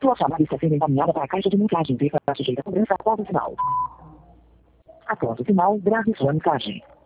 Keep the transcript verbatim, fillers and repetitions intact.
Sua chamada está sendo encaminhada para a caixa de mensagem. Fica sujeita a cobrança após o sinal. Após o sinal, grave sua mensagem.